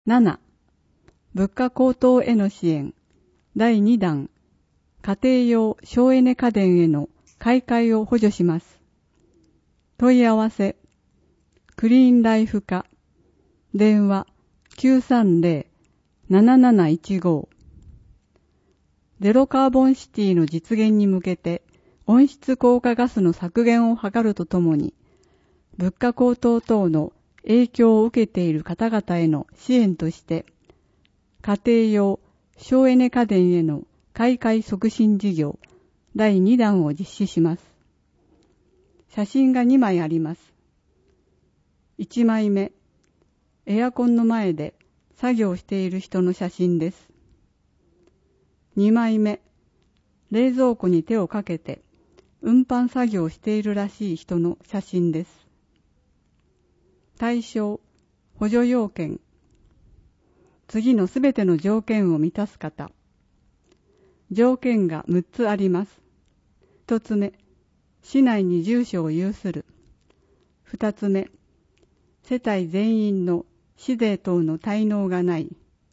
7. 物価高騰への支援第2弾家庭用省エネ家電への買い替えを補助します。問い合わせクリーンライフ課電話 930-7715 ゼロカーボンシティの実現に向けて温室効果ガスの削減を図るとともに物価高騰等の影響を受けている方々への支援として家庭用省エネ家電への買い替え促進事業第2弾を実施します。写真が2枚あります。1枚目、エアコンの前で作業している人の写真です。2枚目、冷蔵庫に手をかけて運搬作業をしているらしい人の写真です。対象、補助要件。次のすべての条件を満たす方。条件が6つあります。1つ目、市内に住所を有する。2つ目、世帯全員の市税等の滞納がない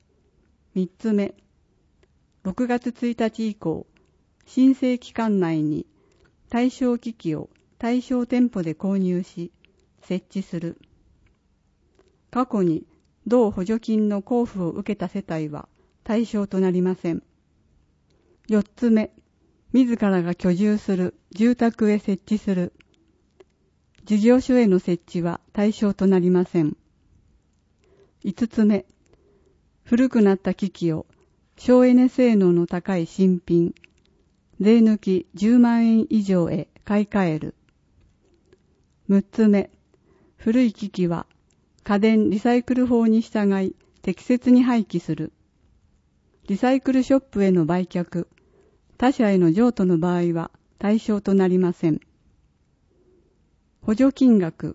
。3つ目、6月1日以降、申請期間内に対象機器を対象店舗で購入し、設置する。過去に同補助金の交付を受けた世帯は対象となりません。4つ目、自らが居住する住宅へ設置する。事業所への設置は対象となりません。5つ目、古くなった機器を省エネ性能の高い新品、税抜き10万円以上へ買い替える。6つ目、古い機器は家電リサイクル法に従い適切に廃棄する。リサイクルショップへの売却、他社への譲渡の場合は対象となりません。補助金額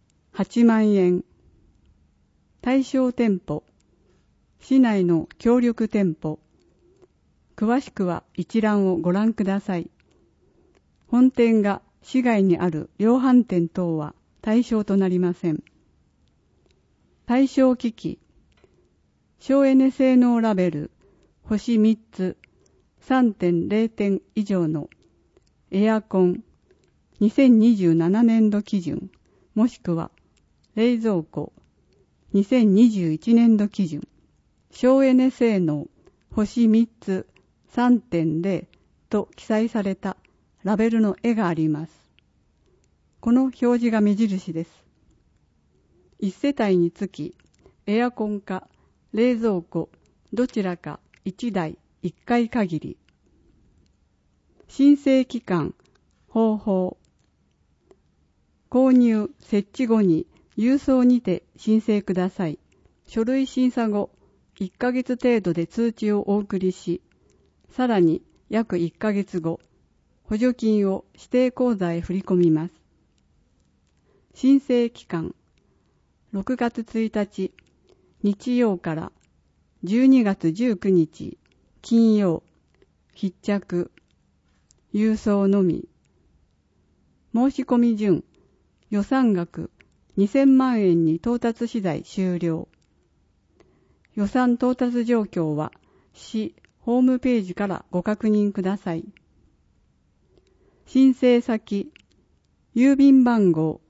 8万円。対象店舗、市内の協力店舗。詳しくは一覧をご覧ください。本店が市外にある量販店等は対象となりません。対象機器、省エネ性能ラベル、星3つ、3.0 点以上のエアコン、2027年度基準、もしくは冷蔵庫、2021年度基準、省エネ性能、星3つ、3.0 と記載されたラベルの絵があります。この表示が目印です。1世帯につきエアコンか冷蔵庫どちらか1台1回限り。申請期間、方法。購入・設置後に郵送にて申請ください。書類審査後1ヶ月程度で通知をお送りし、さらに約1ヶ月後、補助金を指定口座へ振り込みます。申請期間、6月1日日曜から12月19日金曜、必着、郵送のみ。申し込み順、予算額2000万円に到達次第終了。予算到達状況は市ホームページからご確認ください。申請先、郵便番号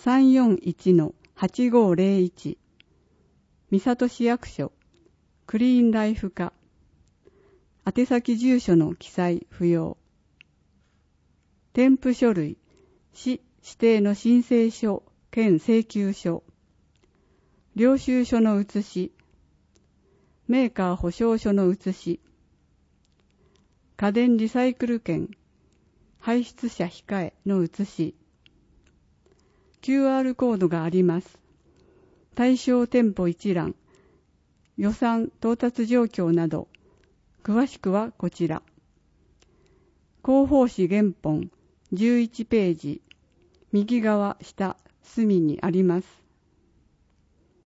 341-8501 三郷市役所クリーンライフ課。宛先住所の記載不要。添付書類、市指定の申請書兼請求書。領収書の写し。メーカー保証書の写し。家電リサイクル券、排出者控えの写し。QR コードがあります。対象店舗一覧、予算到達状況など、詳しくはこちら。広報誌原本11ページ、右側下隅にあります。